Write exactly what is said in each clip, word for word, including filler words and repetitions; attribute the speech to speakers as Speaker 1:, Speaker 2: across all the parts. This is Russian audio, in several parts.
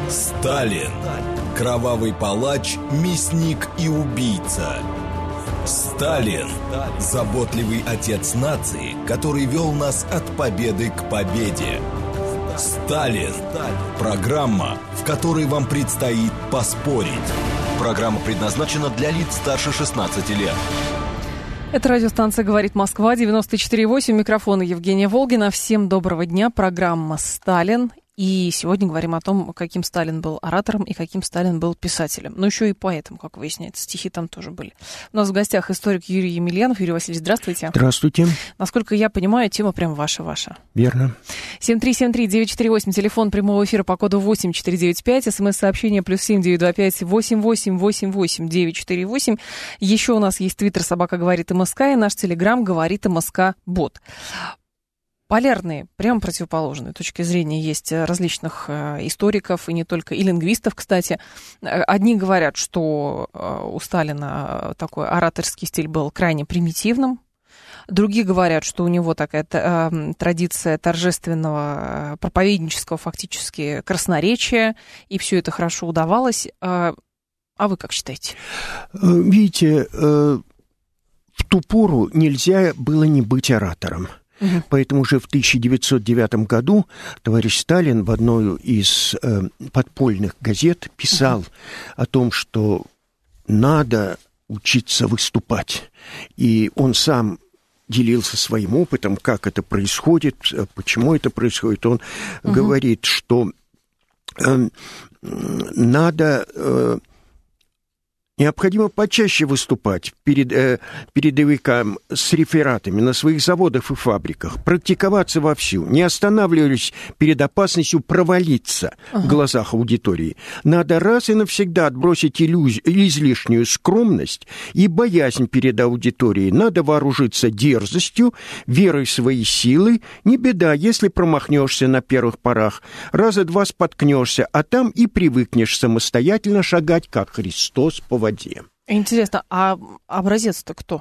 Speaker 1: Сталин. Кровавый палач, мясник и убийца. Сталин. Заботливый отец нации, который вел нас от победы к победе. Сталин. Программа, в которой вам предстоит поспорить. Программа предназначена для лиц старше шестнадцати лет.
Speaker 2: Это радиостанция «Говорит Москва», девяносто четыре восемь, микрофон Евгения Волгина. Всем доброго дня, программа «Сталин». И сегодня говорим о том, каким Сталин был оратором и каким Сталин был писателем. Ну, еще и поэтом, как выясняется. Стихи там тоже были. У нас в гостях историк Юрий Емельянов. Юрий Васильевич, здравствуйте.
Speaker 3: Здравствуйте.
Speaker 2: Насколько я понимаю, тема прям ваша-ваша.
Speaker 3: Верно.
Speaker 2: семь три семь три девять четыре восемь, телефон прямого эфира по коду восемь четыре девять пять, смс-сообщение плюс семь девять два пять восемь восемь восемь восемь девять четыре восемь. Еще у нас есть твиттер «Собака говорит МСК» и наш телеграм «Говорит МСК Бот». Полярные, прямо противоположные точки зрения есть различных э, историков, и не только, и лингвистов, кстати. Одни говорят, что э, у Сталина такой ораторский стиль был крайне примитивным. Другие говорят, что у него такая э, традиция торжественного, проповеднического фактически красноречия, и все это хорошо удавалось. А, а вы как считаете?
Speaker 3: Видите, э, в ту пору нельзя было не быть оратором. Угу. Поэтому уже в тысяча девятьсот девятом году товарищ Сталин в одной из э, подпольных газет писал угу. о том, что надо учиться выступать. И он сам делился своим опытом, как это происходит, почему это происходит. Он угу. говорит, что э, надо... Э, Необходимо почаще выступать перед э, передовикам с рефератами на своих заводах и фабриках, практиковаться вовсю, не останавливаясь перед опасностью провалиться ага. в глазах аудитории. Надо раз и навсегда отбросить иллюз... излишнюю скромность и боязнь перед аудиторией. Надо вооружиться дерзостью, верой в свои силы. Не беда, если промахнешься на первых порах. Раза два споткнешься, а там и привыкнешь самостоятельно шагать, как Христос по воде.
Speaker 2: Интересно, а образец-то кто?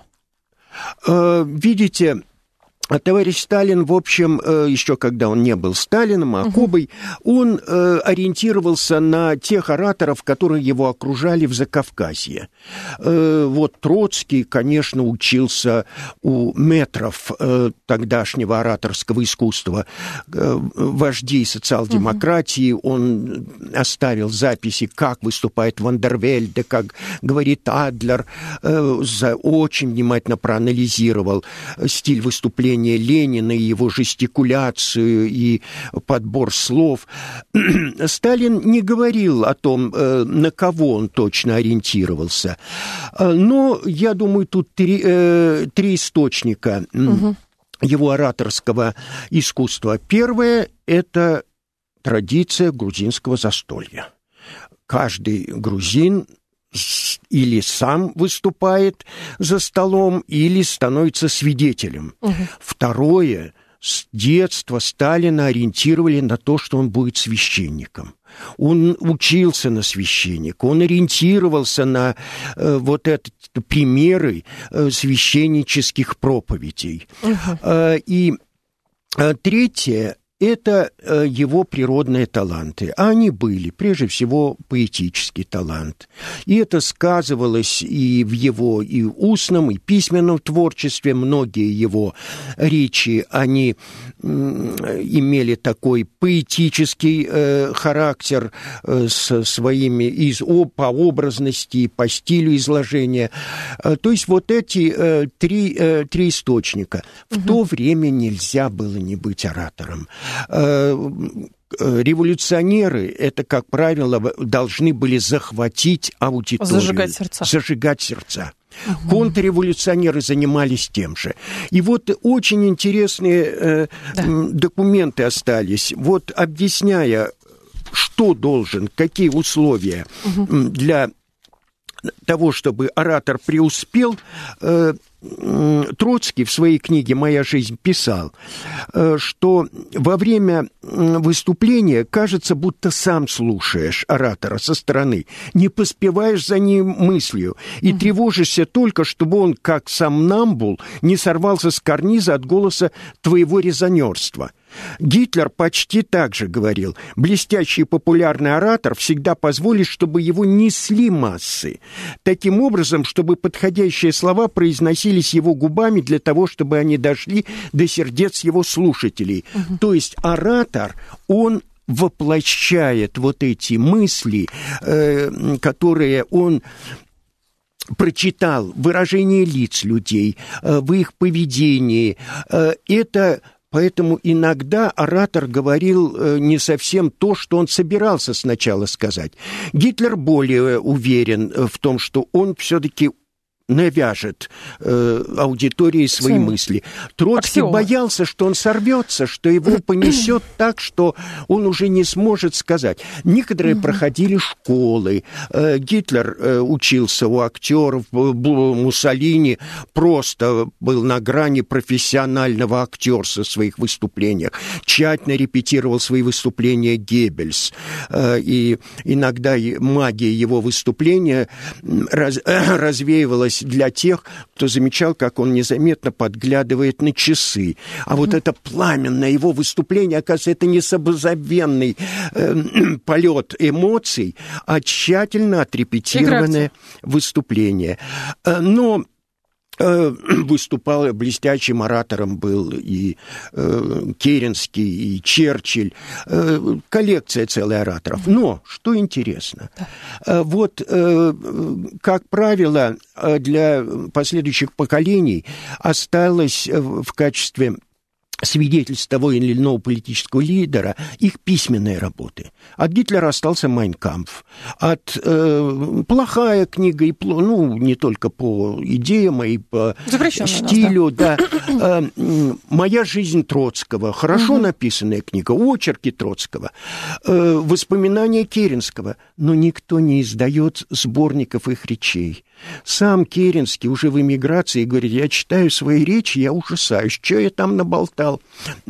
Speaker 3: Видите, товарищ Сталин, в общем, еще когда он не был Сталином, а Кобой, угу. он ориентировался на тех ораторов, которые его окружали в Закавказье. Вот Троцкий, конечно, учился у метров тогдашнего ораторского искусства, вождей социал-демократии. Угу. Он оставил записи, как выступает Вандервельде, как говорит Адлер, очень внимательно проанализировал стиль выступления Ленина, и его жестикуляцию, и подбор слов. Сталин не говорил о том, на кого он точно ориентировался. Но, я думаю, тут три, три источника угу. его ораторского искусства. Первое – это традиция грузинского застолья. Каждый грузин или сам выступает за столом, или становится свидетелем. Угу. Второе, с детства Сталина ориентировали на то, что он будет священником. Он учился на священника, он ориентировался на э, вот эти примеры э, священнических проповедей. Угу. Э, и э, третье, это э, его природные таланты. А они были, прежде всего, поэтический талант. И это сказывалось и в его и устном, и письменном творчестве. Многие его речи, они э, имели такой поэтический э, характер э, с своими из, о, по образности, по стилю изложения. Э, то есть вот эти э, три, э, три источника. В угу. то время нельзя было не быть оратором. Революционеры, это, как правило, должны были захватить аудиторию.
Speaker 2: Зажигать сердца.
Speaker 3: Зажигать сердца. Угу. Контрреволюционеры занимались тем же. И вот очень интересные э, да. документы остались. Вот объясняя, что должен, какие условия угу. для того, чтобы оратор преуспел, э, Троцкий в своей книге «Моя жизнь» писал, что во время выступления кажется, будто сам слушаешь оратора со стороны, не поспеваешь за ним мыслью и mm-hmm. тревожишься только, чтобы он, как сомнамбул, не сорвался с карниза от голоса твоего резонерства. Гитлер почти так же говорил. Блестящий популярный оратор всегда позволит, чтобы его несли массы. Таким образом, чтобы подходящие слова произносились его губами для того, чтобы они дошли до сердец его слушателей. Угу. То есть оратор, он воплощает вот эти мысли, э, которые он прочитал, выражение лиц людей, э, в их поведении. Э, это... Поэтому иногда оратор говорил э, не совсем то, что он собирался сначала сказать. Гитлер более уверен в том, что он все-таки навяжет э, аудитории свои Sim. мысли. Троцкий Аксиома. боялся, что он сорвется, что его понесет так, что он уже не сможет сказать. Некоторые угу. проходили школы. Э, Гитлер э, учился у актеров, Муссолини просто был на грани профессионального актерства в своих выступлениях. Тщательно репетировал свои выступления Геббельс. Э, и иногда магия его выступления раз, э, развеивалась для тех, кто замечал, как он незаметно подглядывает на часы. А вот это пламенное его выступление, оказывается, это не самозабвенный э, полет эмоций, а тщательно отрепетированное Играться. выступление. Но выступал блестящим оратором был и э, Керенский, и Черчилль. Э, коллекция целая ораторов. Но, что интересно, да. э, вот, э, как правило, для последующих поколений осталось в качестве свидетельств того или иного политического лидера их письменные работы. От Гитлера остался «Майн кампф». От э, плохая книга, и, ну, не только по идеям, а и по стилю. Да. Да. Э, «Моя жизнь» Троцкого. Хорошо угу. написанная книга. Очерки Троцкого. Э, воспоминания Керенского. Но никто не издает сборников их речей. Сам Керенский уже в эмиграции говорит: я читаю свои речи, я ужасаюсь. Что я там наболтал?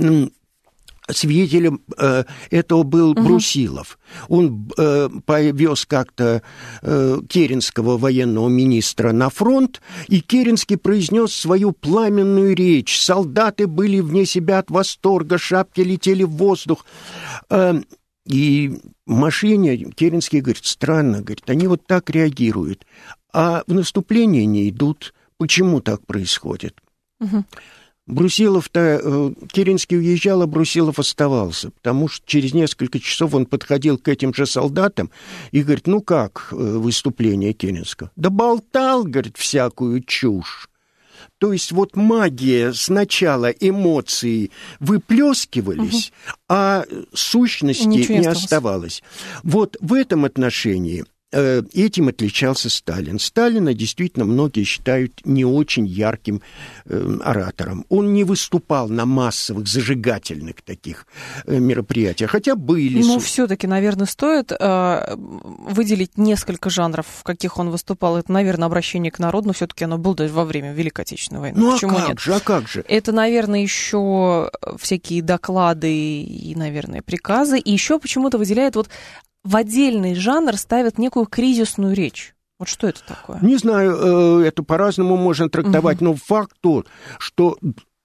Speaker 3: Свидетелем э, этого был угу. Брусилов. Он э, повез как-то э, керенского военного министра на фронт, и Керенский произнес свою пламенную речь. Солдаты были вне себя от восторга, шапки летели в воздух. Э, и в машине Керенский говорит: странно, говорит, они вот так реагируют, а в наступление не идут. Почему так происходит? Угу. Брусилов-то, Керенский уезжал, а Брусилов оставался, потому что через несколько часов он подходил к этим же солдатам и говорит: ну как выступление Керенского? Да болтал, говорит, всякую чушь. То есть вот магия, сначала эмоции выплескивались, угу. а сущности Ничего не оставалось. Вот в этом отношении этим отличался Сталин. Сталина действительно многие считают не очень ярким э, оратором. Он не выступал на массовых, зажигательных таких э, мероприятиях, хотя были...
Speaker 2: Но все-таки, наверное, стоит э, выделить несколько жанров, в каких он выступал. Это, наверное, обращение к народу, но все-таки оно было даже во время Великой Отечественной войны.
Speaker 3: Ну,
Speaker 2: Почему
Speaker 3: а как
Speaker 2: нет?
Speaker 3: же, а как же?
Speaker 2: Это, наверное, еще всякие доклады и, наверное, приказы. И еще почему-то выделяет вот в отдельный жанр ставят некую кризисную речь. Вот что это такое?
Speaker 3: Не знаю, это по-разному можно трактовать, угу. но факт тот, что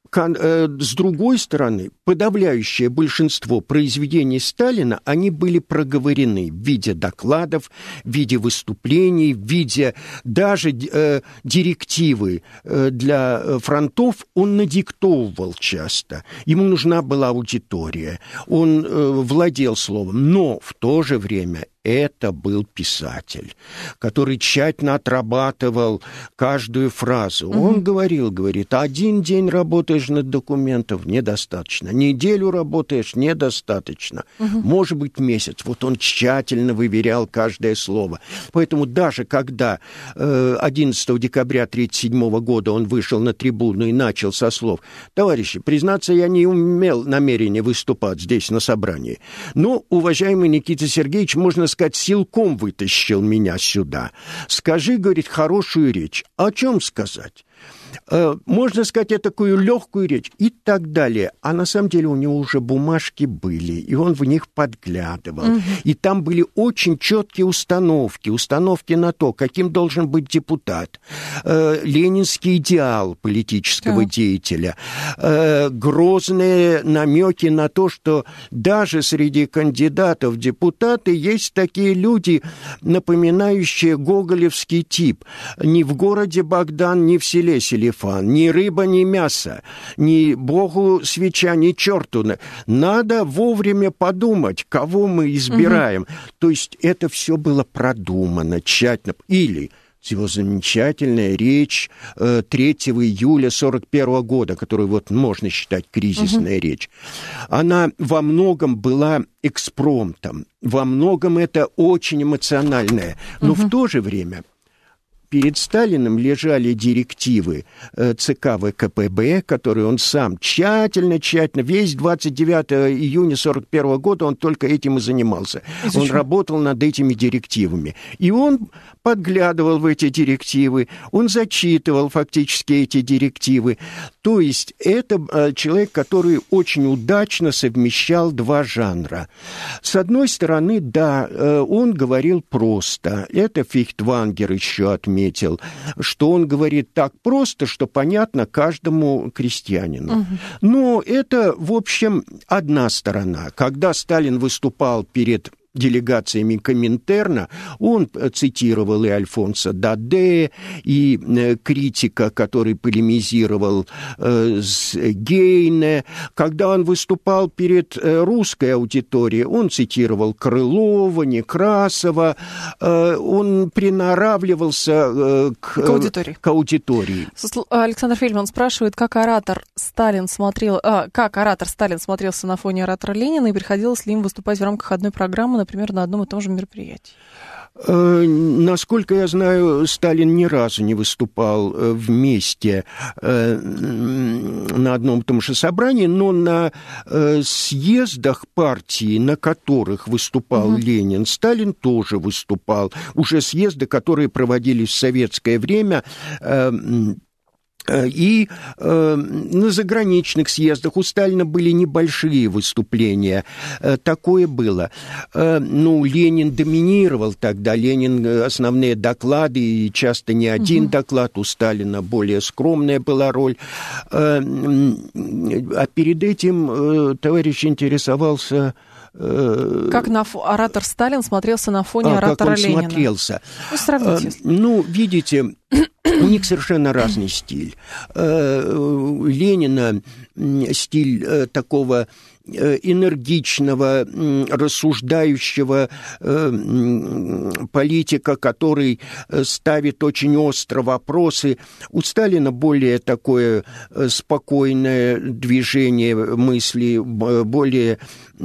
Speaker 3: с другой стороны, подавляющее большинство произведений Сталина, они были проговорены в виде докладов, в виде выступлений, в виде даже э, директивы э, для фронтов. Он надиктовывал часто. Ему нужна была аудитория. Он э, владел словом. Но в то же время это был писатель, который тщательно отрабатывал каждую фразу. Mm-hmm. Он говорил, говорит, один день работаешь над документом, недостаточно. Неделю работаешь, недостаточно. Mm-hmm. Может быть, месяц. Вот он тщательно выверял каждое слово. Поэтому даже когда э, одиннадцатого декабря тысяча девятьсот тридцать седьмого года он вышел на трибуну и начал со слов: товарищи, признаться, я не имел намерения выступать здесь на собрании. Но, уважаемый Никита Сергеевич, можно сказать, силком вытащил меня сюда. Скажи, говорит, хорошую речь. О чем сказать? Можно сказать, такую легкую речь и так далее. А на самом деле у него уже бумажки были, и он в них подглядывал. Угу. И там были очень четкие установки, установки на то, каким должен быть депутат, ленинский идеал политического да. деятеля, грозные намеки на то, что даже среди кандидатов в депутаты есть такие люди, напоминающие гоголевский тип. Ни в городе Богдан, ни в селе Селифан, ни рыба, ни мясо, ни богу свеча, ни черту. Надо вовремя подумать, кого мы избираем. Угу. То есть это все было продумано, тщательно. Или его замечательная речь третьего июля сорок первого года, которую вот можно считать кризисная угу. речь, она во многом была экспромтом, во многом это очень эмоциональное, но угу. в то же время перед Сталиным лежали директивы ЦК ВКПБ, которые он сам тщательно-тщательно, весь двадцать девятого июня сорок первого года он только этим и занимался. Изучу. Он работал над этими директивами. И он подглядывал в эти директивы, он зачитывал фактически эти директивы. То есть это человек, который очень удачно совмещал два жанра. С одной стороны, да, он говорил просто. Это Фейхтвангер еще отметил. Что он говорит так просто, что понятно каждому крестьянину. Угу. Но это, в общем, одна сторона. Когда Сталин выступал перед делегациями Коминтерна, он цитировал и Альфонсо Даде, и э, критика, который полемизировал э, с Гейне. Когда он выступал перед э, русской аудиторией, он цитировал Крылова, Некрасова, э, он приноравливался э, к,
Speaker 2: к аудитории.
Speaker 3: К аудитории.
Speaker 2: Александр Фельдман спрашивает, как оратор Сталин смотрел, а, как оратор Сталин смотрелся на фоне оратора Ленина, и приходилось ли им выступать в рамках одной программы, например, на одном и том же мероприятии?
Speaker 3: Насколько я знаю, Сталин ни разу не выступал вместе на одном и том же собрании, но на съездах партии, на которых выступал угу. Ленин, Сталин тоже выступал. Уже съезды, которые проводились в советское время, и э, на заграничных съездах у Сталина были небольшие выступления. Э, такое было. Э, ну, Ленин доминировал тогда. Ленин основные доклады, и часто не один угу. доклад. У Сталина более скромная была роль. Э, а перед этим э, товарищ интересовался...
Speaker 2: Э, как на фо... оратор Сталин смотрелся на фоне
Speaker 3: а,
Speaker 2: оратора
Speaker 3: как он
Speaker 2: Ленина?
Speaker 3: Смотрелся.
Speaker 2: Ну, сравните. Э,
Speaker 3: ну, видите... У них совершенно разный стиль. У Ленина стиль такого энергичного, рассуждающего политика, который ставит очень остро вопросы. У Сталина более такое спокойное движение мысли, более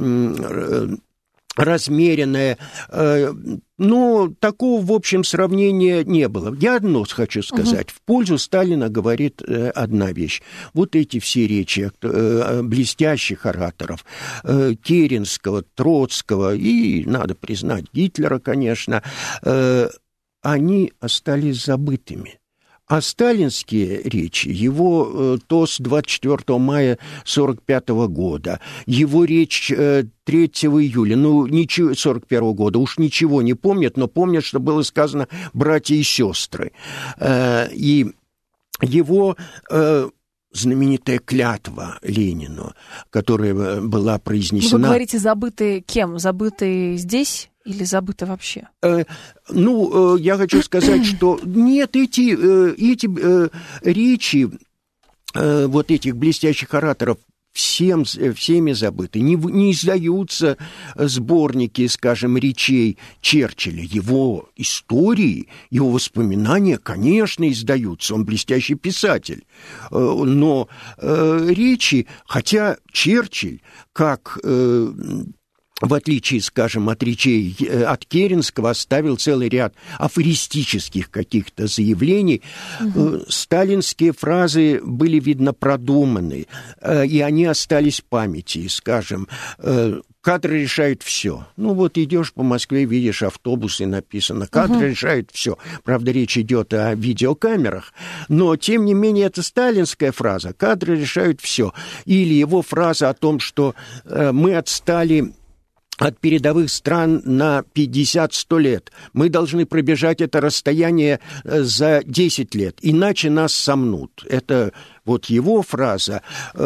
Speaker 3: размеренное. Но такого, в общем, сравнения не было. Я одно хочу сказать. Uh-huh. В пользу Сталина говорит э, одна вещь. Вот эти все речи э, блестящих ораторов, э, Керенского, Троцкого и, надо признать, Гитлера, конечно, э, они остались забытыми. А сталинские речи, его э, тост двадцать четвёртого мая сорок пятого года, его речь э, третьего июля, ну, ничего, сорок первого года, уж ничего не помнят, но помнят, что было сказано «братья и сестры». Э, и его... Э, знаменитая клятва Ленину, которая была произнесена...
Speaker 2: Вы говорите, забытые кем? Забытые здесь или забытые вообще?
Speaker 3: Э, ну, э, я хочу сказать, что нет, эти, э, эти э, речи э, вот этих блестящих ораторов всем, всеми забыты. Не, не издаются сборники, скажем, речей Черчилля. Его истории, его воспоминания, конечно, издаются. Он блестящий писатель. Но э, речи, хотя Черчилль, как... Э, в отличие, скажем, от речей от Керенского, оставил целый ряд афористических каких-то заявлений. Угу. Сталинские фразы были, видно, продуманы, и они остались в памяти. Скажем, кадры решают все. Ну вот идешь по Москве, видишь автобусы, написано, кадры uh-huh. решают все. Правда, речь идет о видеокамерах, но, тем не менее, это сталинская фраза, кадры решают все. Или его фраза о том, что э, мы отстали от передовых стран на пятьдесят-сто лет. Мы должны пробежать это расстояние за десять лет, иначе нас сомнут. Это вот его фраза.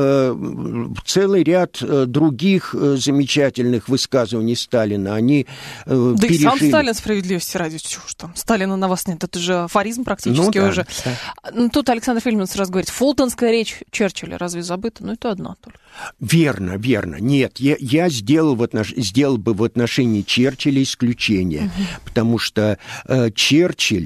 Speaker 3: Целый ряд других замечательных высказываний Сталина, они да пережили.
Speaker 2: И сам Сталин, справедливости ради, чего ж там, Сталина на вас нет, это же афоризм практически ну, да, уже. Да. Тут Александр Фельдман сразу говорит, фултонская речь Черчилля разве забыта? Ну, это одно только.
Speaker 3: Верно, верно. Нет, я, я сделал, в отнош... сделал бы в отношении Черчилля исключение, угу. потому что э, Черчилль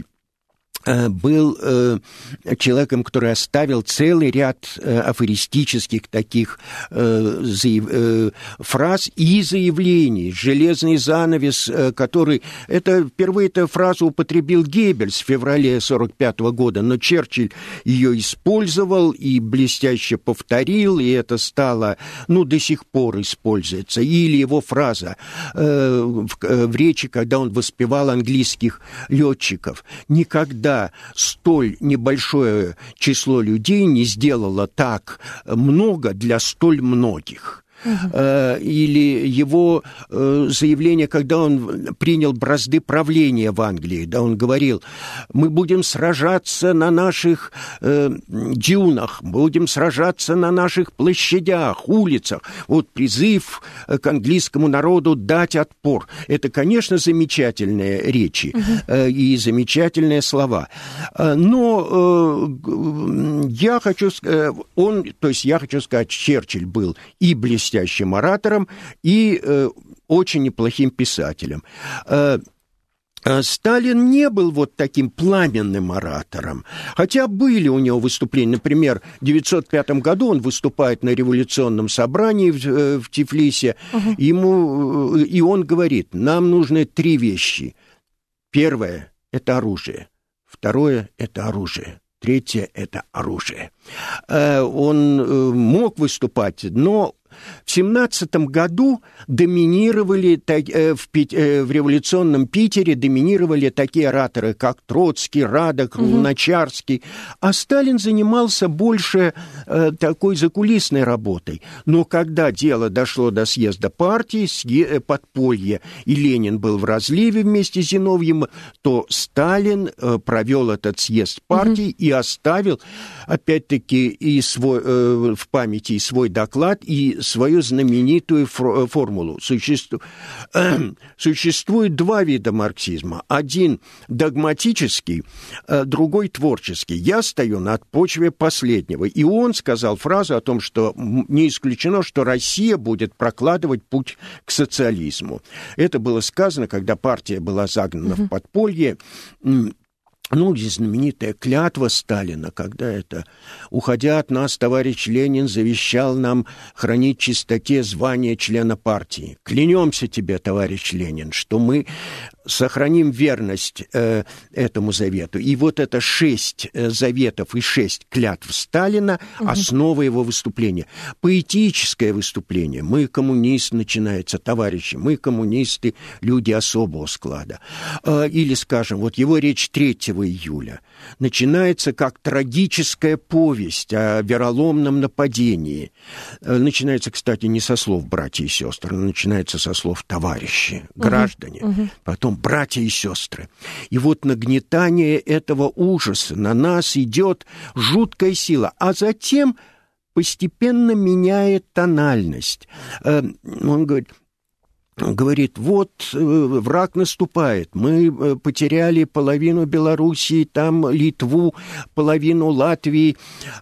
Speaker 3: был э, человеком, который оставил целый ряд э, афористических таких э, заяв... э, фраз и заявлений. «Железный занавес», э, который... Это, впервые эту фразу употребил Геббельс в феврале сорок пятого года, но Черчилль ее использовал и блестяще повторил, и это стало, ну, до сих пор используется. Или его фраза э, в, э, в речи, когда он воспевал английских летчиков. «Никогда столь небольшое число людей не сделало так много для столь многих». Uh-huh. Или его заявление, когда он принял бразды правления в Англии, да, он говорил, мы будем сражаться на наших э, дюнах, будем сражаться на наших площадях, улицах. Вот призыв к английскому народу дать отпор. Это, конечно, замечательные речи uh-huh. э, и замечательные слова. Но э, я хочу сказать, он, то есть я хочу сказать, Черчилль был и блестящий оратором и э, очень неплохим писателем. Э, э, Сталин не был вот таким пламенным оратором, хотя были у него выступления. Например, в девятьсот пятом году он выступает на революционном собрании в, э, в Тифлисе, uh-huh. ему, и он говорит, нам нужны три вещи. Первое – это оружие. Второе – это оружие. Третье – это оружие. Э, он э, мог выступать, но в семнадцатом году доминировали в, в революционном Питере доминировали такие ораторы, как Троцкий, Радок, угу. Луначарский, а Сталин занимался больше э, такой закулисной работой. Но когда дело дошло до съезда партии, съе, подполье, и Ленин был в разливе вместе с Зиновьевым, то Сталин э, провел этот съезд партии угу. и оставил, опять-таки, и свой, э, в памяти и свой доклад, и свою знаменитую формулу. Существует, э, существует два вида марксизма. Один догматический, э, другой творческий. Я стою на почве последнего. И он сказал фразу о том, что не исключено, что Россия будет прокладывать путь к социализму. Это было сказано, когда партия была загнана uh-huh. в подполье. Ну, здесь знаменитая клятва Сталина, когда это «Уходя от нас, товарищ Ленин завещал нам хранить в чистоте звание члена партии. Клянемся тебе, товарищ Ленин, что мы сохраним верность э, этому завету». И вот это шесть э, заветов и шесть клятв Сталина угу. – основа его выступления. Поэтическое выступление. Мы коммунисты, начинается, товарищи, мы коммунисты, люди особого склада. Э, или, скажем, вот его речь третьего июля начинается как трагическая повесть о вероломном нападении. Э, начинается, кстати, не со слов «братья и сестры», но начинается со слов «товарищи», «граждане». Угу. Угу. Потом братья и сестры. И вот нагнетание этого ужаса на нас идет жуткая сила, а затем постепенно меняет тональность. Он говорит, говорит, вот враг наступает, мы потеряли половину Белоруссии, там Литву, половину Латвии.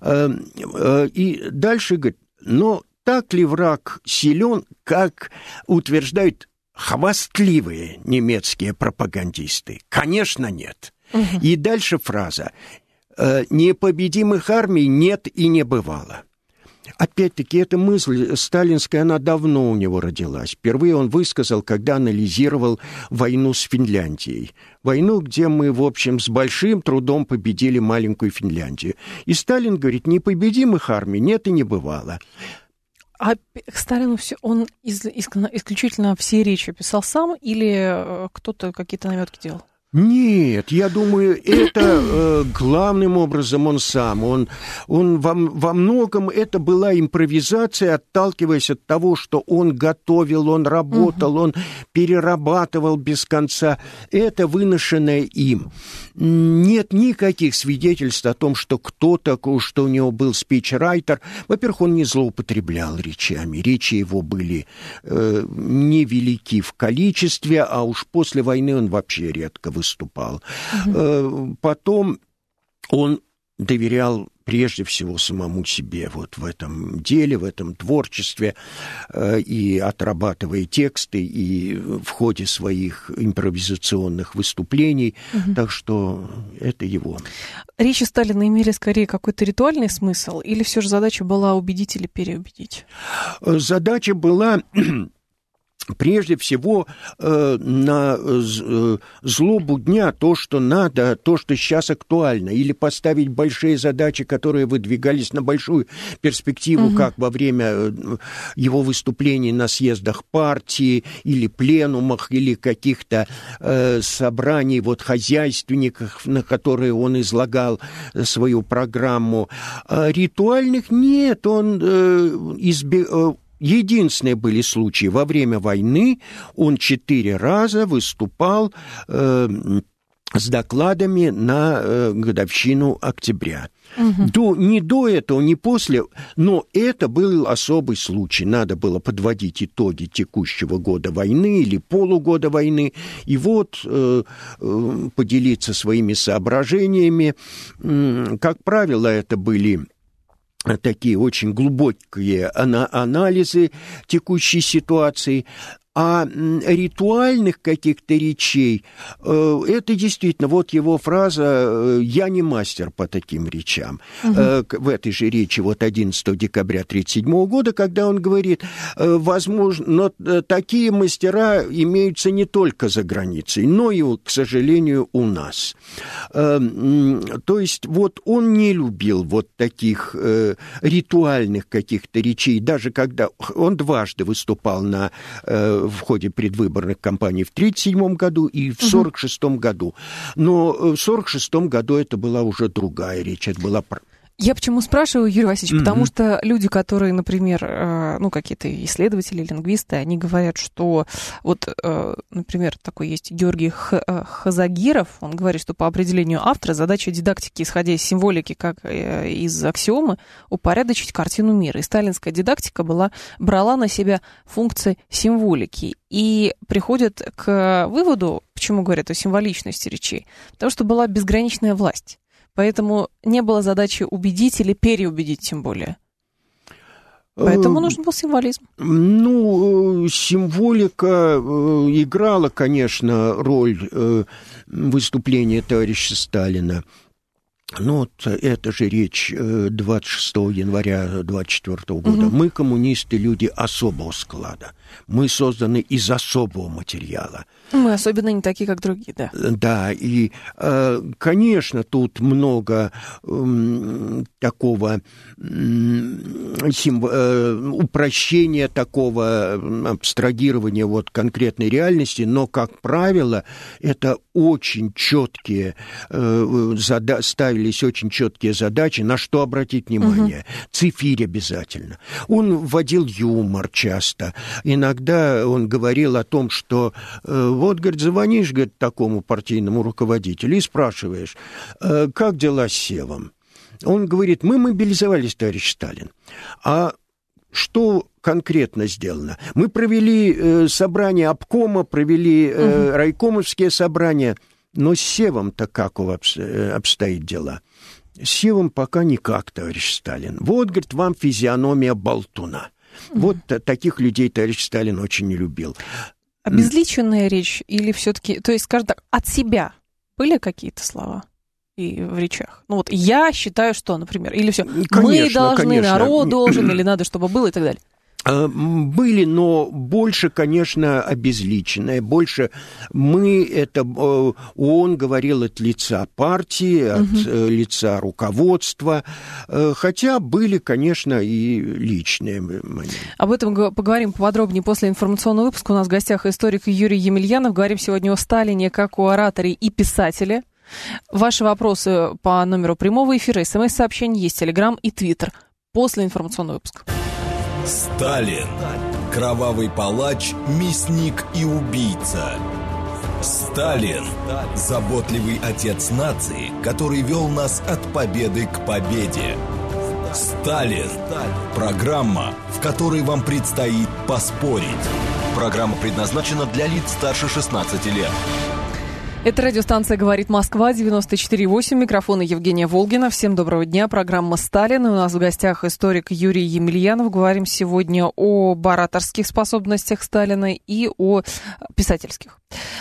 Speaker 3: И дальше говорит, но так ли враг силен, как утверждают хвастливые немецкие пропагандисты? Конечно, нет. Угу. И дальше фраза «Непобедимых армий нет и не бывало». Опять-таки, эта мысль сталинская, она давно у него родилась. Впервые он высказал, когда анализировал войну с Финляндией. Войну, где мы, в общем, с большим трудом победили маленькую Финляндию. И Сталин говорит, непобедимых армий нет и не бывало.
Speaker 2: А Сталину все, он из, из, исключительно все речи писал сам или кто-то какие-то наметки делал?
Speaker 3: Нет, я думаю, это э, главным образом он сам. Он, он во, во многом это была импровизация, отталкиваясь от того, что он готовил, он работал, он перерабатывал без конца. Это выношенное им. Нет никаких свидетельств о том, что кто-то, что у него был спичрайтер. Во-первых, он не злоупотреблял речами. Речи его были э, невелики в количестве, а уж после войны он вообще редко выступал. выступал. Uh-huh. Потом он доверял прежде всего самому себе вот в этом деле, в этом творчестве, и отрабатывая тексты, и в ходе своих импровизационных выступлений. Uh-huh. Так что это его.
Speaker 2: Речи Сталина имели скорее какой-то ритуальный смысл, или все же задача была убедить или переубедить?
Speaker 3: Задача была... Прежде всего, э, на э, злобу дня то, что надо, то, что сейчас актуально, или поставить большие задачи, которые выдвигались на большую перспективу, угу. как во время его выступлений на съездах партии, или пленумах, или каких-то э, собраний вот, хозяйственников, на которые он излагал свою программу. А ритуальных нет, он э, избегал... Единственные были случаи. Во время войны он четыре раза выступал э, с докладами на э, годовщину октября. Угу. До, не до этого, не после, но это был особый случай. Надо было подводить итоги текущего года войны или полугода войны, и вот э, э, поделиться своими соображениями. Как правило, это были... такие очень глубокие анализы текущей ситуации. А ритуальных каких-то речей, это действительно, вот его фраза «я не мастер по таким речам». Угу. В этой же речи вот одиннадцатого декабря тысяча девятьсот тридцать седьмого года, когда он говорит, возможно, но такие мастера имеются не только за границей, но и, к сожалению, у нас. То есть вот он не любил вот таких ритуальных каких-то речей, даже когда он дважды выступал на... в ходе предвыборных кампаний в тридцать седьмом году и в сорок шестом году. Но в сорок шестом году это была уже другая речь, это была...
Speaker 2: Я почему спрашиваю, Юрий Васильевич, mm-hmm. потому что люди, которые, например, ну, какие-то исследователи, лингвисты, они говорят, что вот, например, такой есть Георгий Хазагиров, он говорит, что по определению автора задача дидактики, исходя из символики, как из аксиомы, упорядочить картину мира. И сталинская дидактика была, брала на себя функции символики. И приходят к выводу, почему говорят о символичности речей, потому что была безграничная власть. Поэтому не было задачи убедить или переубедить, тем более. Поэтому нужен был символизм.
Speaker 3: Ну, символика играла, конечно, роль выступления товарища Сталина. Ну, вот это же речь двадцать шестого января двадцать четвёртого года. Угу. Мы, коммунисты, люди особого склада. Мы созданы из особого материала.
Speaker 2: Мы особенно не такие, как другие, да.
Speaker 3: Да, и, конечно, тут много такого упрощения, такого абстрагирования вот конкретной реальности, но, как правило, это очень четкие задачи, ставились очень четкие задачи, на что обратить внимание. Угу. Цифирь обязательно. Он вводил юмор часто. Иногда он говорил о том, что вот, говорит, звонишь, говорит, такому партийному руководителю и спрашиваешь, как дела с Севом? Он говорит, мы мобилизовались, товарищ Сталин. А что конкретно сделано? Мы провели э, собрание обкома, провели э, угу. райкомовские собрания, но с Севом-то как у вас обстоит дела? С Севом пока никак, товарищ Сталин. Вот, говорит, вам физиономия болтуна. Mm-hmm. Вот таких людей товарищ Сталин очень не любил.
Speaker 2: Обезличенная речь или все-таки, то есть, скажем так, от себя были какие-то слова и в речах? Ну вот я считаю, что, например, или все, мы должны, конечно. Народ должен, или надо, чтобы было и так далее.
Speaker 3: Были, но больше, конечно, обезличенное, больше мы, это он говорил от лица партии, от угу. лица руководства, хотя были, конечно, и личные моменты.
Speaker 2: Об этом поговорим поподробнее после информационного выпуска. У нас в гостях историк Юрий Емельянов. Говорим сегодня о Сталине как о ораторе и писателе. Ваши вопросы по номеру прямого эфира, смс-сообщение, есть Телеграм и Твиттер. После информационного выпуска.
Speaker 1: Сталин. Кровавый палач, мясник и убийца. Сталин. Заботливый отец нации, который вел нас от победы к победе. Сталин. Программа, в которой вам предстоит поспорить. Программа предназначена для лиц старше шестнадцати лет.
Speaker 2: Это радиостанция «Говорит Москва», девяносто четыре и восемь, микрофон Евгения Волгина. Всем доброго дня, программа «Сталин». У нас в гостях историк Юрий Емельянов. Говорим сегодня об ораторских способностях Сталина и о писательских.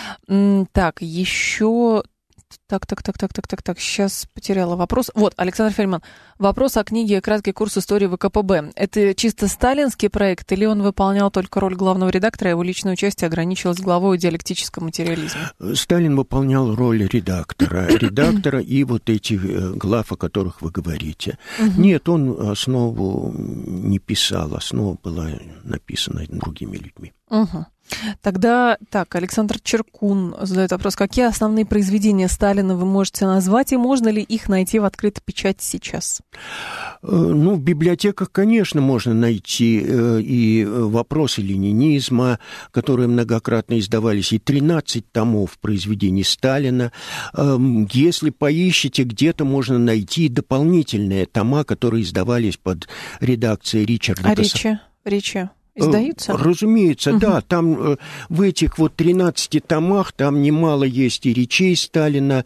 Speaker 2: Так, еще... Так, так, так, так, так, так, так, сейчас потеряла вопрос. Вот, Александр Фельдман. Вопрос о книге «Краткий курс истории ВКПБ». Это чисто сталинский проект или он выполнял только роль главного редактора, а его личное участие ограничилось главой о диалектическом материализме?
Speaker 3: Сталин выполнял роль редактора. Редактора и вот этих глав, о которых вы говорите. Нет, он основу не писал. Основа была написана другими людьми.
Speaker 2: Угу. Тогда, так, Александр Черкун задает вопрос. Какие основные произведения Сталина вы можете назвать, и можно ли их найти в открытой печати сейчас?
Speaker 3: Ну, в библиотеках, конечно, можно найти и «Вопросы ленинизма», которые многократно издавались, и тринадцать томов произведений Сталина. Если поищете, где-то можно найти дополнительные тома, которые издавались под редакцией Ричарда
Speaker 2: А Ричи? Ричи? Издаются?
Speaker 3: Разумеется, угу. да. Там в этих вот тринадцати томах там немало есть и речей Сталина.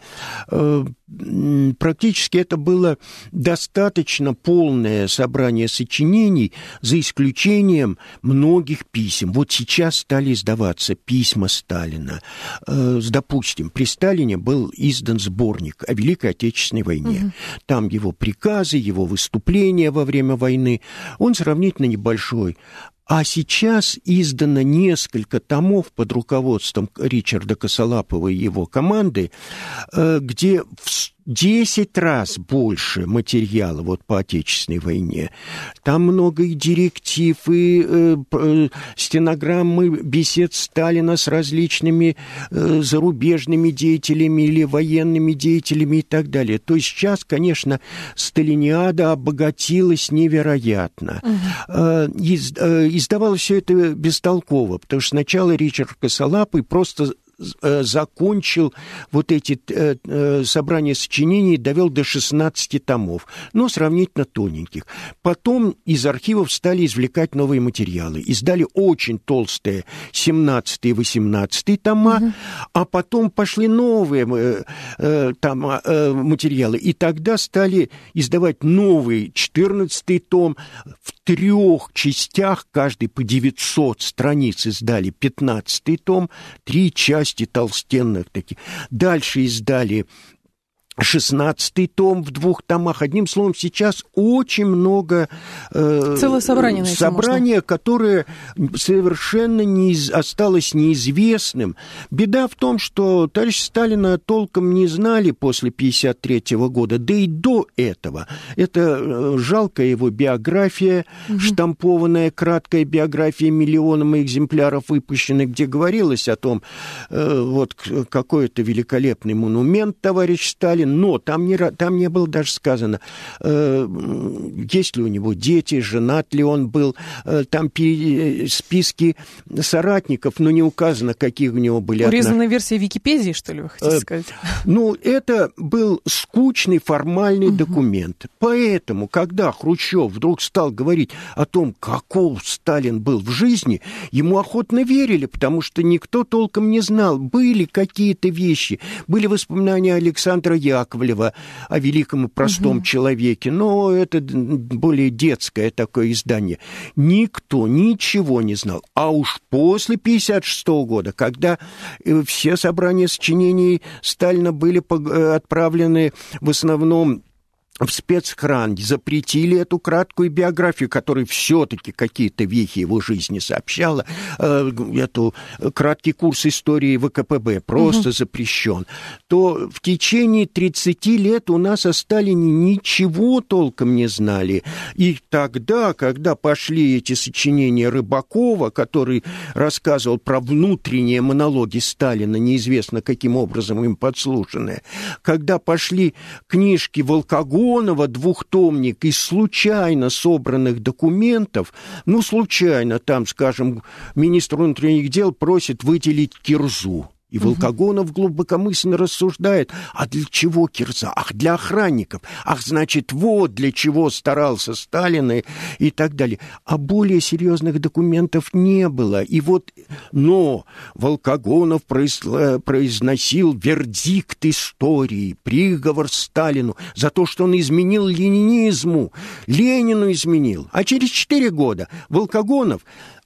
Speaker 3: Практически это было достаточно полное собрание сочинений, за исключением многих писем. Вот сейчас стали издаваться письма Сталина. Допустим, при Сталине был издан сборник о Великой Отечественной войне. Угу. Там его приказы, его выступления во время войны. Он сравнительно небольшой. А сейчас издано несколько томов под руководством Ричарда Косолапова и его команды, где в десять раз больше материала вот по Отечественной войне. Там много и директив, и э, э, стенограммы бесед Сталина с различными э, зарубежными деятелями или военными деятелями и так далее. То есть сейчас, конечно, сталиниада обогатилась невероятно. Угу. Э, из, э, издавалось все это бестолково, потому что сначала Ричард Косолапый просто закончил вот эти э, э, собрания сочинений, довел до шестнадцати томов, но сравнительно тоненьких. Потом из архивов стали извлекать новые материалы. Издали очень толстые семнадцатый и восемнадцатый тома, угу. а потом пошли новые э, э, тома, э, материалы. И тогда стали издавать новый четырнадцатый том. В трех частях, каждый по девятьсот страниц издали пятнадцатый том, три части толстенных таких. Дальше издали шестнадцатый том в двух томах. Одним словом, сейчас очень много э,
Speaker 2: целое собрание,
Speaker 3: собрание которое совершенно не из, осталось неизвестным. Беда в том, что товарища Сталина толком не знали после пятьдесят третьего года, да и до этого. Это э, жалкая его биография, угу. штампованная краткая биография миллионом экземпляров выпущенной, где говорилось о том, э, вот какой-то великолепный монумент товарищ Сталин. Но там не, там не было даже сказано, э, есть ли у него дети, женат ли он был. Э, там пи- списки соратников, но не указано, какие у него были отношения.
Speaker 2: Урезанная версия Википедии, что ли, вы хотите
Speaker 3: э,
Speaker 2: сказать?
Speaker 3: Ну, это был скучный формальный угу. документ. Поэтому, когда Хрущев вдруг стал говорить о том, каков Сталин был в жизни, ему охотно верили, потому что никто толком не знал. Были какие-то вещи, были воспоминания Александра Яковлева, Яковлева о великом и простом угу. человеке, но это более детское такое издание. Никто ничего не знал. А уж после пятьдесят шестого года, когда все собрания сочинений Сталина были отправлены в основном в спецхран запретили эту краткую биографию, которая все-таки какие-то вехи его жизни сообщала, э, эту краткий курс истории ВКПБ просто угу. запрещен, то в течение тридцати лет у нас о Сталине ничего толком не знали. И тогда, когда пошли эти сочинения Рыбакова, который рассказывал про внутренние монологи Сталина, неизвестно каким образом им подслушанные, когда пошли книжки Волкогонова, двухтомник из случайно собранных документов, ну, случайно, там, скажем, министр внутренних дел просит выделить кирзу. И Волкогонов глубокомысленно рассуждает, а для чего кирза? Ах, для охранников. Ах, значит, вот для чего старался Сталин и, и так далее. А более серьезных документов не было. И вот, но Волкогонов произносил вердикт истории, приговор Сталину за то, что он изменил ленинизму. Ленину изменил. А через четыре года Волкогонов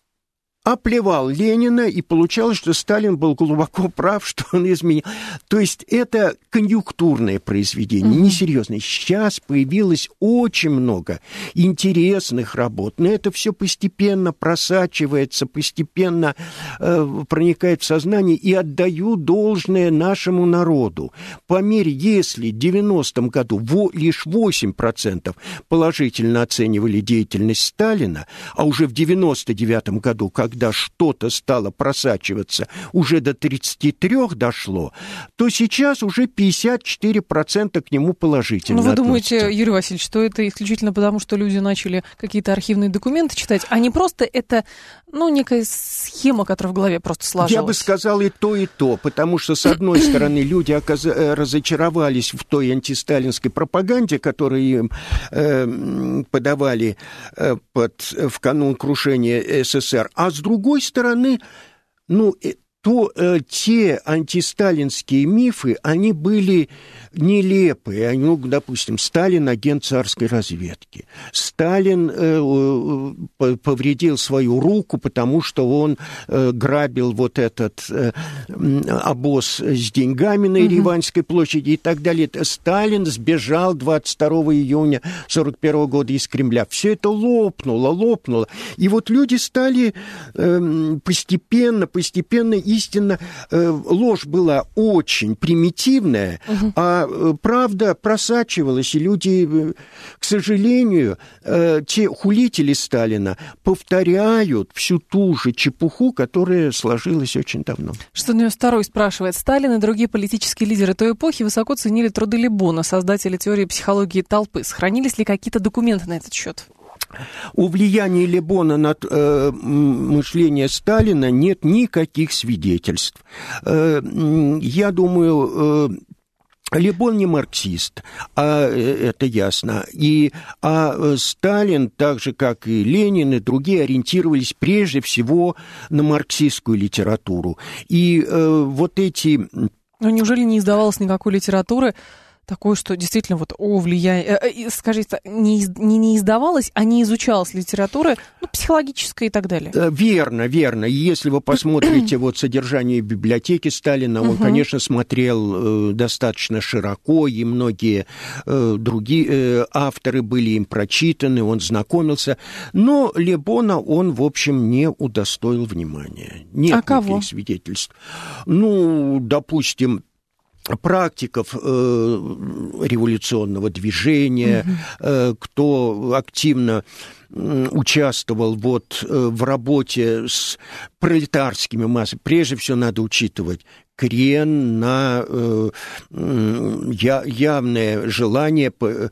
Speaker 3: оплевал Ленина, и получалось, что Сталин был глубоко прав, что он изменил. То есть это конъюнктурное произведение, mm-hmm. несерьезное. Сейчас появилось очень много интересных работ, но это все постепенно просачивается, постепенно э, проникает в сознание, и отдаю должное нашему народу. По мере, если в девяностом году во, лишь восемь процентов положительно оценивали деятельность Сталина, а уже в девяносто девятом году, как когда что-то стало просачиваться, уже до тридцати трёх дошло, то сейчас уже пятьдесят четыре процента к нему положительно
Speaker 2: Ну, вы
Speaker 3: относятся.
Speaker 2: думаете, Юрий Васильевич, что это исключительно потому, что люди начали какие-то архивные документы читать, а не просто это, ну, некая схема, которая в голове просто сложилась?
Speaker 3: Я бы сказал и то, и то, потому что, с одной стороны, люди оказ... разочаровались в той антисталинской пропаганде, которую им э, подавали э, под, в канун крушения СССР, а с другой стороны, ну, то э, те антисталинские мифы, они были нелепые. Ну, допустим, Сталин агент царской разведки. Сталин э, повредил свою руку, потому что он э, грабил вот этот э, обоз с деньгами на Ереванской площади и так далее. Сталин сбежал двадцать второго июня сорок первого года из Кремля. Все это лопнуло, лопнуло. И вот люди стали э, постепенно, постепенно истинно, э, ложь была очень примитивная, угу. а э, правда просачивалась, и люди, э, к сожалению, э, те хулители Сталина повторяют всю ту же чепуху, которая сложилась очень давно.
Speaker 2: шестьсот девяносто второй спрашивает: Сталин и другие политические лидеры той эпохи высоко ценили труды Лебона, создателя теории психологии толпы. Сохранились ли какие-то документы на этот счет?
Speaker 3: О влиянии Лебона на э, мышление Сталина нет никаких свидетельств. Э, я думаю... Э, Лебон не марксист, а это ясно. И, а Сталин, так же, как и Ленин и другие, ориентировались прежде всего на марксистскую литературу. И э, вот эти...
Speaker 2: Но неужели не издавалось никакой литературы такое, что действительно вот о влиянии, скажите, не, не, не издавалась, а не изучалась литература, ну, психологическая и так далее?
Speaker 3: Верно, верно. И если вы посмотрите вот содержание библиотеки Сталина, он, конечно, смотрел э, достаточно широко, и многие э, другие э, авторы были им прочитаны, он знакомился, но Лебона он, в общем, не удостоил внимания. Нет
Speaker 2: а кого?
Speaker 3: Никаких свидетельств. Ну, допустим, практиков э, революционного движения, mm-hmm. э, кто активно э, участвовал вот, э, в работе с пролетарскими массами. Прежде всего надо учитывать крен на э, я, явное желание э,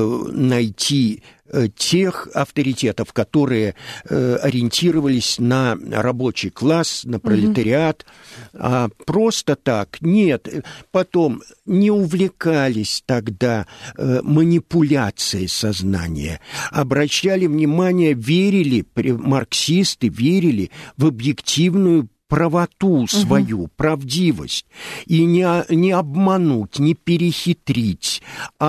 Speaker 3: найти тех авторитетов, которые э, ориентировались на рабочий класс, на пролетариат, mm-hmm. а просто так нет. Потом не увлекались тогда э, манипуляцией сознания, обращали внимание, верили, марксисты верили в объективную правоту свою, угу. правдивость, и не, не обмануть, не перехитрить,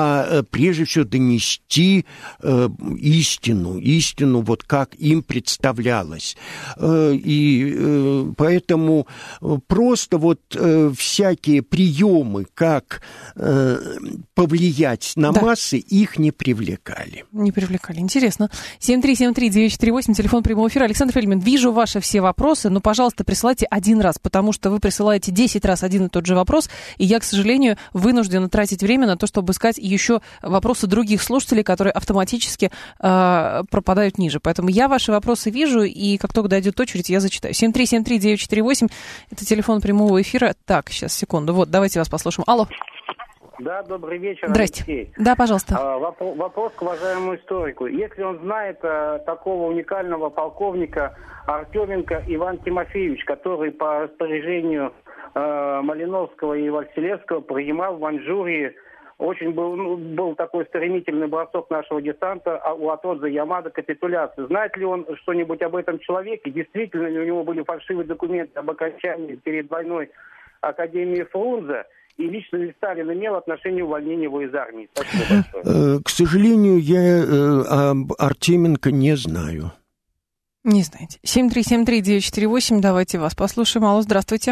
Speaker 3: а прежде всего донести э, истину, истину вот как им представлялось. Э, и э, поэтому просто вот э, всякие приемы, как э, повлиять на да. массы, их не привлекали.
Speaker 2: Не привлекали. Интересно. семь три семь три девять четыре восемь, телефон прямого эфира. Александр Фельдман, вижу ваши все вопросы, но, пожалуйста, присылайте один раз, потому что вы присылаете десять раз один и тот же вопрос, и я, к сожалению, вынуждена тратить время на то, чтобы искать еще вопросы других слушателей, которые автоматически э, пропадают ниже. Поэтому я ваши вопросы вижу, и как только дойдет очередь, я зачитаю. семь три семь три девять четыре восемь, это телефон прямого эфира. Так, сейчас, секунду. Вот, давайте вас послушаем. Алло.
Speaker 4: Да, добрый вечер,
Speaker 2: Здрасте.
Speaker 4: Алексей.
Speaker 2: Да, пожалуйста.
Speaker 4: А, вопрос, вопрос к уважаемому историку. Если он знает а, такого уникального полковника Артеменко Иван Тимофеевич, который по распоряжению а, Малиновского и Василевского принимал в Маньчжурии, очень был, ну, был такой стремительный бросок нашего десанта у Атодза Ямада, капитуляции. Знает ли он что-нибудь об этом человеке? Действительно ли у него были фальшивые документы об окончании перед войной Академии Фрунзе? И лично ли Сталин имел отношение к увольнению его из армии? Спасибо большое.
Speaker 3: К сожалению, я об Артеменко не знаю.
Speaker 2: Не знаете. семь три семь три девять четыре восемь, давайте вас послушаем. Алло, здравствуйте.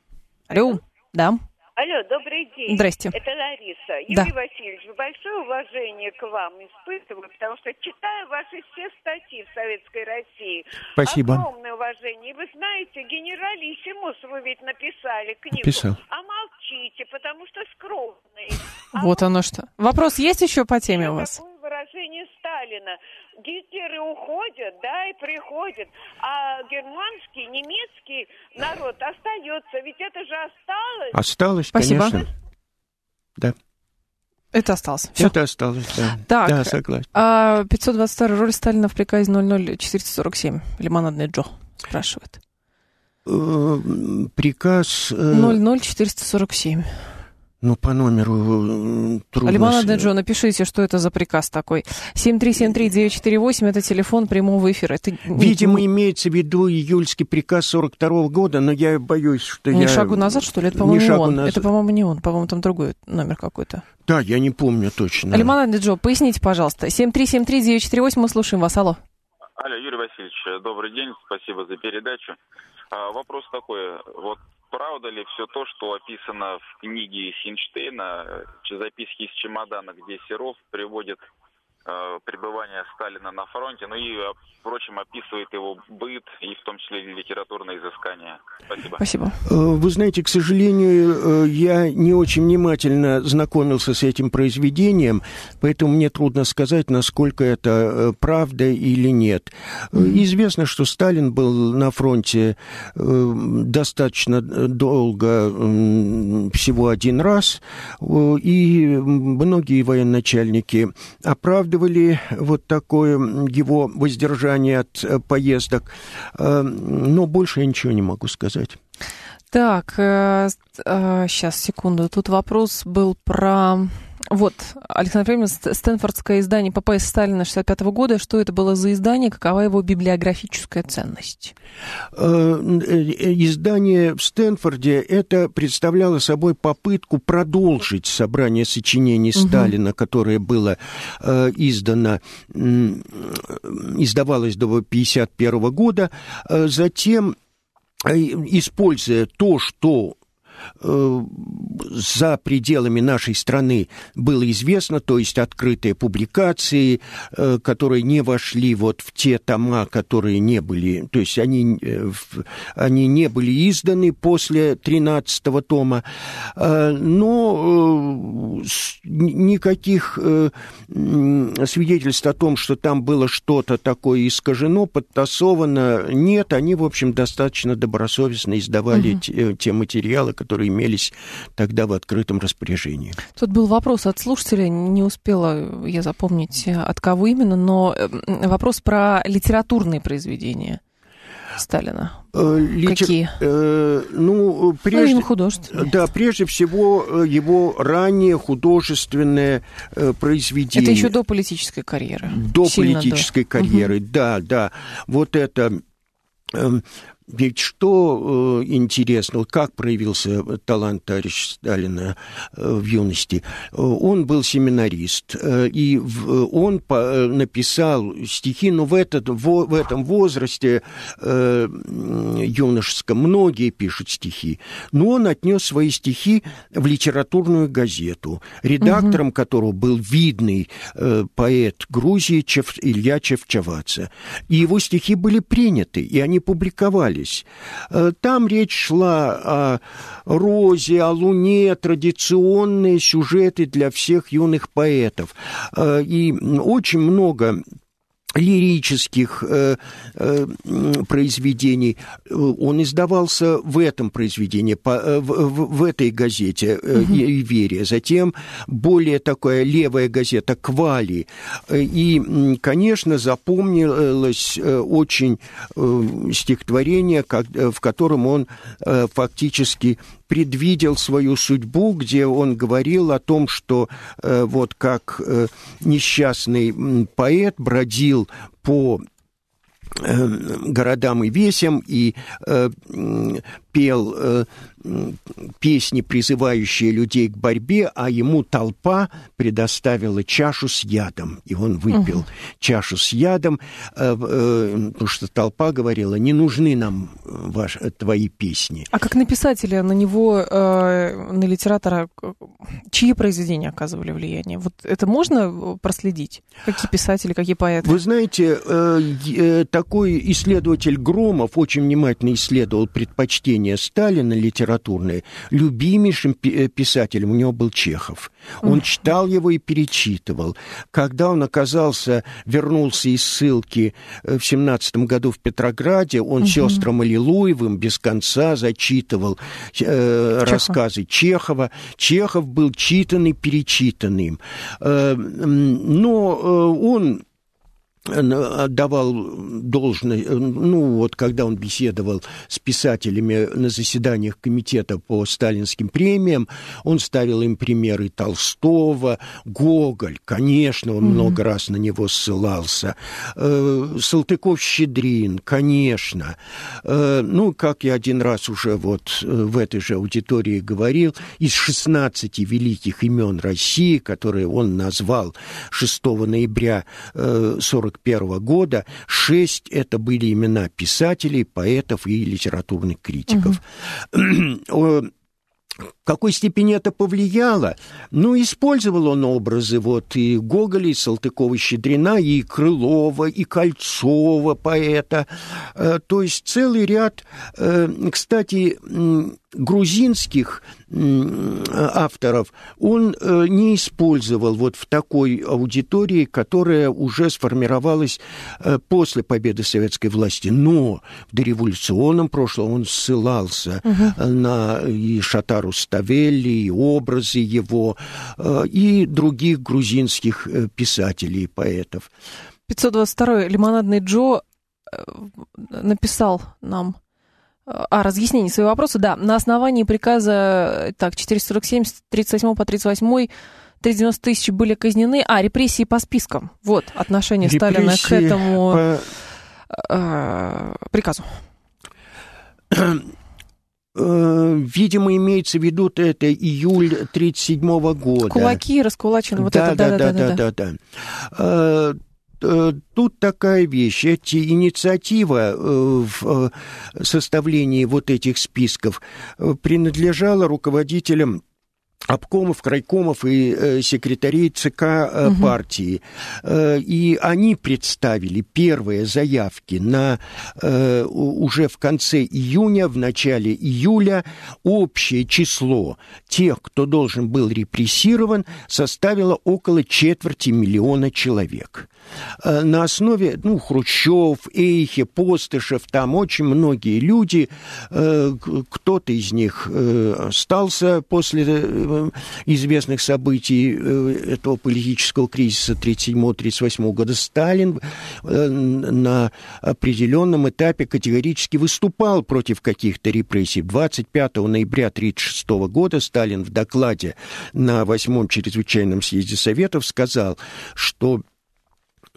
Speaker 2: Алло, да.
Speaker 5: Алло, добрый день.
Speaker 2: Здрасте.
Speaker 5: Это Лариса.
Speaker 2: Да.
Speaker 5: Юрий Васильевич, большое уважение к вам испытываю, потому что читаю ваши все статьи в Советской России.
Speaker 3: Спасибо.
Speaker 5: Огромное уважение. И вы знаете, генералиссимус вы ведь написали книгу.
Speaker 3: Писал.
Speaker 5: А молчите, потому что скромный. А
Speaker 2: вот оно что. Вопрос есть еще по теме у вас?
Speaker 5: Такое выражение Сталина. Гитлеры уходят, да, и приходят, а германский, немецкий народ остается. Ведь это же осталось.
Speaker 3: Осталось,
Speaker 2: Спасибо.
Speaker 3: конечно. Да.
Speaker 2: Это осталось. Всё.
Speaker 3: Это осталось, да.
Speaker 2: Так,
Speaker 3: да, согласен.
Speaker 2: А пятьсот двадцать вторая роль Сталина в приказе ноль ноль четыреста сорок семь. Лимонадный Джо спрашивает.
Speaker 3: Приказ...
Speaker 2: ноль ноль четыреста сорок семь.
Speaker 3: Ну, по номеру трудно...
Speaker 2: Лимонадный Джо, напишите, что это за приказ такой. семь три семь три девять четыре восемь, это телефон прямого эфира. Это...
Speaker 3: Видимо, имеется в виду июльский приказ сорок второго года, но я боюсь, что
Speaker 2: не
Speaker 3: я...
Speaker 2: Не шагу назад, что ли? Это, по-моему, не он.
Speaker 3: Назад.
Speaker 2: Это, по-моему, не он. По-моему, там другой номер какой-то.
Speaker 3: Да, я не помню точно.
Speaker 2: Лимонадный Джо, поясните, пожалуйста. семь три семь три девять четыре восемь, мы слушаем вас. Алло.
Speaker 6: Алло, Юрий Васильевич, добрый день, спасибо за передачу. А, вопрос такой, вот правда ли все то, что описано в книге Хинштейна «Записки из чемодана», где Серов приводит э, пребывание Сталина на фронте, ну и, впрочем, описывает его быт и в том числе литературные изыскания? Спасибо.
Speaker 2: Спасибо.
Speaker 3: Вы знаете, к сожалению, я не очень внимательно знакомился с этим произведением, поэтому мне трудно сказать, насколько это правда или нет. Mm-hmm. Известно, что Сталин был на фронте достаточно долго, всего один раз, и многие военачальники оправдывали вот такое его воздержание от поездок, но больше я ничего не могу сказать.
Speaker 2: Так, э, э, сейчас, секунду. Тут вопрос был про... Вот, Александр Фельдман, стэнфордское издание по ПС Сталина шестьдесят пятого года. Что это было за издание? Какова его библиографическая ценность?
Speaker 3: Издание в Стэнфорде, это представляло собой попытку продолжить собрание сочинений угу. Сталина, которое было издано, издавалось до пятьдесят первого года. Затем, используя то, что за пределами нашей страны было известно, то есть открытые публикации, которые не вошли вот в те тома, которые не были, то есть они, они не были изданы после тринадцатого тома, но никаких свидетельств о том, что там было что-то такое искажено, подтасовано, нет, они, в общем, достаточно добросовестно издавали угу. те, те материалы, которые которые имелись тогда в открытом распоряжении.
Speaker 2: Тут был вопрос от слушателя, не успела я запомнить, от кого именно, но вопрос про литературные произведения Сталина.
Speaker 3: Литер...
Speaker 2: Какие?
Speaker 3: Э, ну, прежде...
Speaker 2: ну, художественные.
Speaker 3: Да, прежде всего, его раннее художественное э, произведение.
Speaker 2: Это еще до политической карьеры.
Speaker 3: До
Speaker 2: Сильно
Speaker 3: политической
Speaker 2: до.
Speaker 3: карьеры,
Speaker 2: угу.
Speaker 3: да, да. Вот это... Э, ведь что э, интересно, как проявился талант товарища Сталина э, в юности? Он был семинарист, э, и в, он по, написал стихи, но в, этот, в, в этом возрасте э, юношеском многие пишут стихи, но он отнес свои стихи в литературную газету, редактором угу. которого был видный э, поэт Грузии Чев, Илья Чевчавадзе. И его стихи были приняты, и они публиковались. Там речь шла о розе, о луне, традиционные сюжеты для всех юных поэтов. И очень много лирических э, э, произведений. Он издавался в этом произведении, по, в, в, в этой газете э, угу. «Иверия». Затем более такая левая газета «Квали». И, конечно, запомнилось очень э, стихотворение, как, в котором он э, фактически предвидел свою судьбу, где он говорил о том, что э, вот как э, несчастный поэт бродил по э, городам и весям и э, пел э, песни, призывающие людей к борьбе, а ему толпа предоставила чашу с ядом, и он выпил угу. чашу с ядом, э, э, потому что толпа говорила: не нужны нам ваши, твои песни.
Speaker 2: А как на писателя, на него, э, на литератора, чьи произведения оказывали влияние? Вот это можно проследить? Какие писатели, какие поэты?
Speaker 3: Вы знаете, э, э, такой исследователь Громов очень внимательно исследовал предпочтения Сталина литературные. Любимейшим писателем у него был Чехов. Он mm. читал его и перечитывал. Когда он оказался, вернулся из ссылки в семнадцатом году в Петрограде, он mm-hmm. сестрам Аллилуевым без конца зачитывал э, рассказы Чехова. Чехов был читанный, перечитанным. Э, но э, он отдавал должное, ну вот когда он беседовал с писателями на заседаниях комитета по сталинским премиям, он ставил им примеры Толстого, Гоголь, конечно, он mm-hmm. много раз на него ссылался, Салтыков-Щедрин, конечно. Ну, как я один раз уже вот в этой же аудитории говорил, из шестнадцати великих имен России, которые он назвал шестого ноября сорок первого года, шесть это были имена писателей, поэтов и литературных критиков. Угу. В какой степени это повлияло? Ну, использовал он образы вот и Гоголя, и Салтыкова-Щедрина, и Крылова, и Кольцова, поэта. То есть целый ряд, кстати, грузинских авторов он не использовал вот в такой аудитории, которая уже сформировалась после победы советской власти. Но в дореволюционном прошлом он ссылался угу. на и Шатару Ставелли, и образы его, и других грузинских писателей и поэтов.
Speaker 2: пятьсот двадцать второй Лимонадный Джо написал нам А, разъяснение своего вопроса, да. На основании приказа, так, четыреста сорок семь, с тридцать восьмого по тридцать восьмой, триста девяносто тысяч были казнены. А, репрессии по спискам. Вот отношение репрессии Сталина к этому по... э, приказу.
Speaker 3: Видимо, имеется в виду это июль тридцать седьмого года.
Speaker 2: Кулаки, раскулачены, вот
Speaker 3: да,
Speaker 2: это.
Speaker 3: Да, да, да, да, да, да. Тут такая вещь, эти инициатива в составлении вот этих списков принадлежала руководителям обкомов, крайкомов и э, секретарей ЦК э, угу. партии. Э, и они представили первые заявки на э, уже в конце июня, в начале июля. Общее число тех, кто должен был репрессирован, составило около четверти миллиона человек. Э, на основе, ну, Хрущев, Эйхе, Постышев, там очень многие люди, э, кто-то из них э, остался после известных событий этого политического кризиса тридцать седьмого тридцать восьмого года. Сталин на определенном этапе категорически выступал против каких-то репрессий. двадцать пятого ноября тридцать шестого года Сталин в докладе на восьмом чрезвычайном съезде Советов сказал, что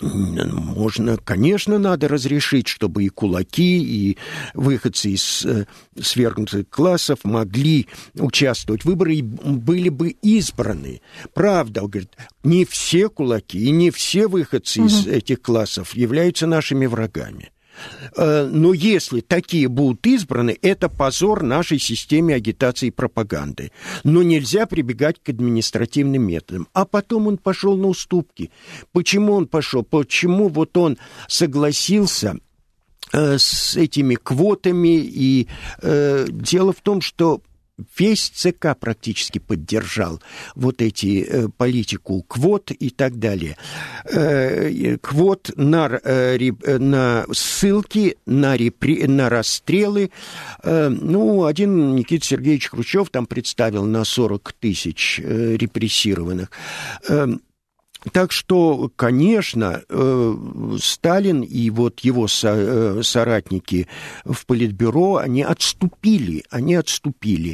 Speaker 3: Можно, конечно, надо разрешить, чтобы и кулаки, и выходцы из э, свергнутых классов могли участвовать в выборах и были бы избраны. Правда, он говорит, не все кулаки и не все выходцы угу. из этих классов являются нашими врагами. Но если такие будут избраны, это позор нашей системе агитации и пропаганды. Но нельзя прибегать к административным методам. А потом он пошел на уступки. Почему он пошел? Почему вот он согласился э, с этими квотами? И э, дело в том, что весь ЦК практически поддержал вот эти э, политику квот и так далее. Э, квот на, э, на ссылки, на, репри, на расстрелы. Э, ну, один Никита Сергеевич Хрущев там представил на сорок тысяч э, репрессированных. Э, Так что, конечно, Сталин и вот его соратники в Политбюро, они отступили, они отступили.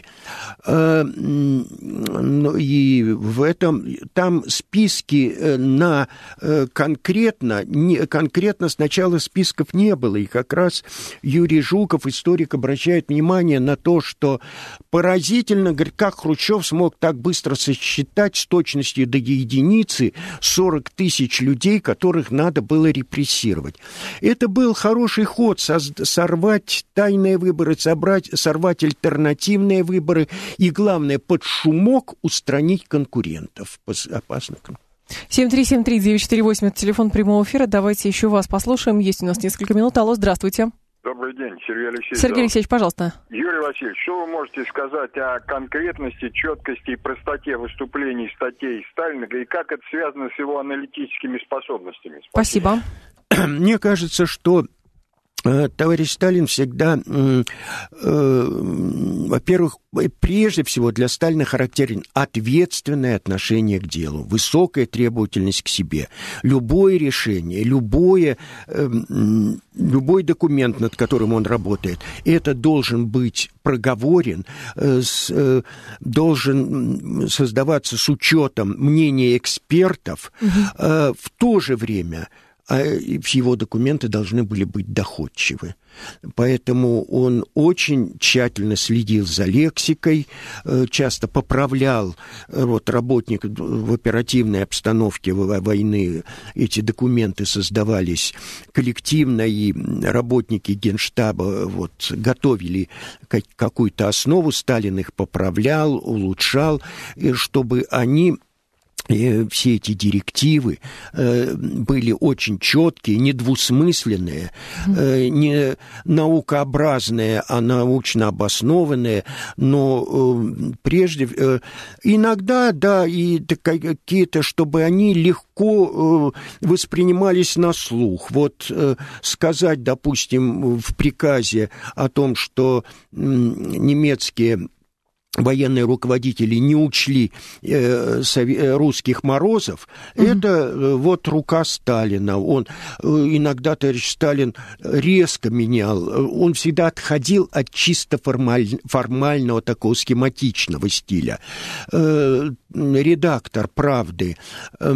Speaker 3: И в этом, там списки на конкретно, не, конкретно сначала списков не было, и как раз Юрий Жуков, историк, обращает внимание на то, что поразительно, говорит, как Хрущев смог так быстро сосчитать с точностью до единицы сорок тысяч людей, которых надо было репрессировать. Это был хороший ход, сорвать тайные выборы, собрать, сорвать альтернативные выборы и, главное, под шумок устранить конкурентов опасных.
Speaker 2: семь три семь три девять четыре восемь, это телефон прямого эфира. Давайте еще вас послушаем. Есть у нас несколько минут. Алло, здравствуйте.
Speaker 7: Добрый день, Сергей Алексеевич.
Speaker 2: Сергей Алексеевич, пожалуйста.
Speaker 7: Юрий Васильевич, что вы можете сказать о конкретности, четкости и простоте выступлений, статей Сталина, и как это связано с его аналитическими способностями?
Speaker 2: Спасибо.
Speaker 3: Мне кажется, что товарищ Сталин всегда, э, э, во-первых, прежде всего для Сталина характерен ответственное отношение к делу, высокая требовательность к себе. Любое решение, любое, э, любой документ, над которым он работает, это должен быть проговорен, э, с, э, должен создаваться с учетом мнения экспертов. Угу. Э, в то же время а его документы должны были быть доходчивы. Поэтому он очень тщательно следил за лексикой, часто поправлял вот, работников в оперативной обстановке войны. Эти документы создавались коллективно, и работники Генштаба вот, готовили какую-то основу, Сталин их поправлял, улучшал, чтобы они... И все эти директивы э, были очень четкие, недвусмысленные, э, не наукообразные, а научно обоснованные, но э, прежде... Э, иногда, да, и какие-то, чтобы они легко э, воспринимались на слух. Вот э, сказать, допустим, в приказе о том, что э, немецкие... военные руководители не учли э, сови- русских морозов, mm-hmm. это э, вот рука Сталина. Он э, иногда, товарищ Сталин, резко менял. Он всегда отходил от чисто формаль- формального такого схематичного стиля. Э, редактор «Правды» э,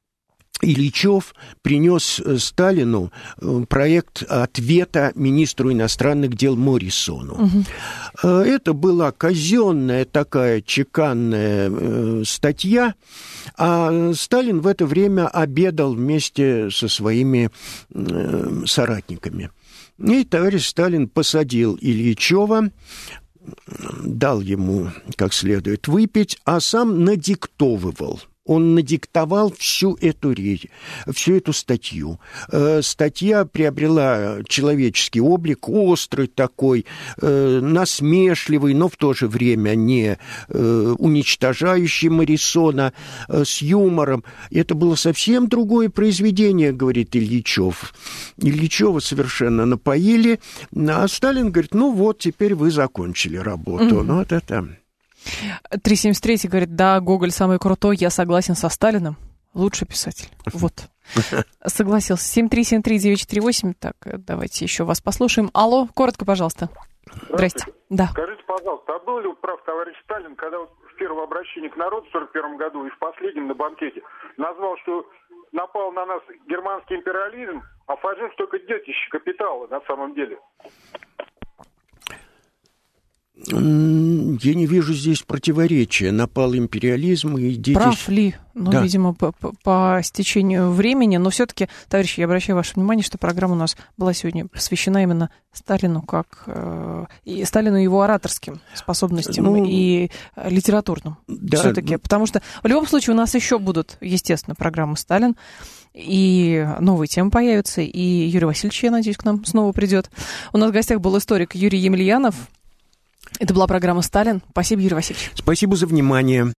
Speaker 3: Ильичев принес Сталину проект ответа министру иностранных дел Моррисону. Угу. Это была казенная такая чеканная э, статья, а Сталин в это время обедал вместе со своими э, соратниками. И товарищ Сталин посадил Ильичева, дал ему как следует выпить, а сам надиктовывал. Он надиктовал всю эту речь, всю эту статью. Э, статья приобрела человеческий облик, острый такой, э, насмешливый, но в то же время не э, уничтожающий Моррисона, э, с юмором. Это было совсем другое произведение, говорит Ильичев. Ильичева совершенно напоили, а Сталин говорит, ну вот, теперь вы закончили работу. Mm-hmm. Ну, вот это...
Speaker 2: триста семьдесят три говорит, да, Гоголь самый крутой, я согласен со Сталиным. Лучший писатель. Вот. Согласился. семь три семь три девять четыре восемь. Так, давайте еще вас послушаем. Алло, коротко, пожалуйста. Здрасте. Да.
Speaker 7: Скажите, пожалуйста, а был ли прав товарищ Сталин, когда в первом обращении к народу в сорок первом году и в последнем на банкете назвал, что напал на нас германский империализм, а фашизм только детище капитала на самом деле.
Speaker 3: Я не вижу здесь противоречия. Напал империализм и дети...
Speaker 2: Прав ли? Ну,
Speaker 3: да.
Speaker 2: видимо, по, по, по стечению времени. Но все-таки, товарищи, я обращаю ваше внимание, что программа у нас была сегодня посвящена именно Сталину, как э, и Сталину и его ораторским способностям, ну, и литературным. Да, все-таки. Ну... Потому что в любом случае у нас еще будут, естественно, программы «Сталин», и новые темы появятся, и Юрий Васильевич, я надеюсь, к нам снова придет. У нас в гостях был историк Юрий Емельянов. Это была программа «Сталин». Спасибо, Юрий Васильевич.
Speaker 3: Спасибо за внимание.